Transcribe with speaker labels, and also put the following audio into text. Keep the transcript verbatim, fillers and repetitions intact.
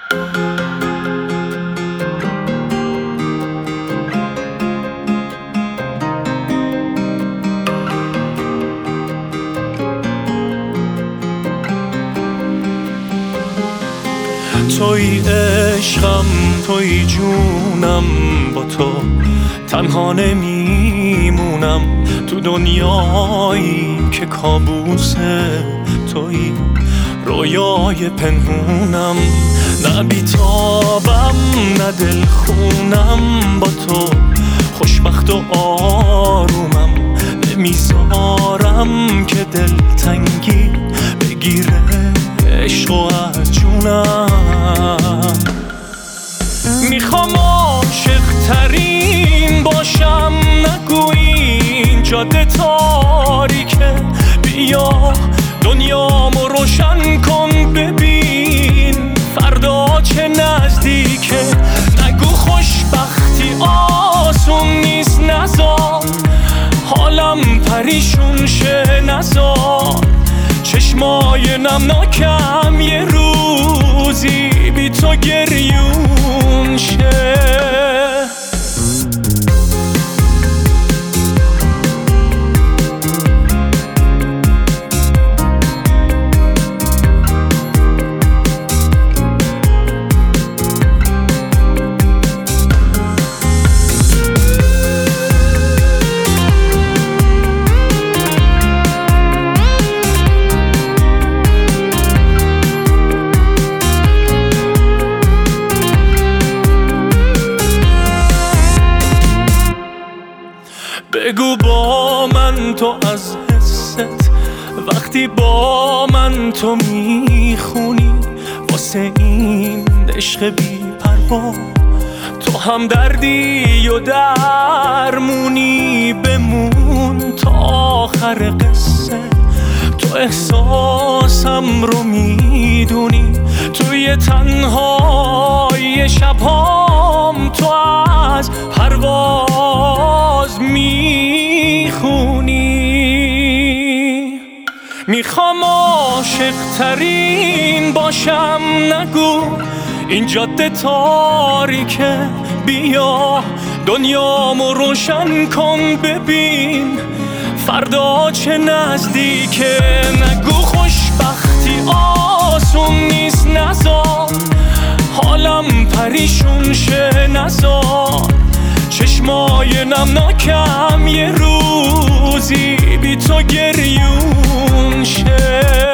Speaker 1: توی عشقم، توی جونم، با تو تنها نمیمونم تو دنیایی که کابوسه توی رویای پنهونم. نه بیتابم نه دل خونم، با تو خوشبخت و آرومم. نمیذارم که دل تنگی بگیره عشق و از جونم. میخوام عاشق ترین باشم، نگو این جاده تاریکه. بیا دنیامو روشن کن، ببین فردا چه نزدیکه. نگو خوشبختی آسون نیست، نزار حالم پریشون شه، نزار چشمای نمناکم یه روزی بی تو گریون شه. بگو با من تو از حست، وقتی با من تو میخونی واسه این عشق بی پروا. تو هم دردی و درمونی، بمون تا آخر قصه. تو احساسم رو میدونی، توی تنهای شبهام تو از پرواز میخونی. میخوام عاشق ترین باشم، نگو این جاده تاریکه. بیا دنیامو روشن کن، ببین فردا چه نزدیکه. نگو خوشبختی آسون نیست، نزار حالم پریشون شه، نزار چشمای نمناکم یه روزی بی تو گریون شه.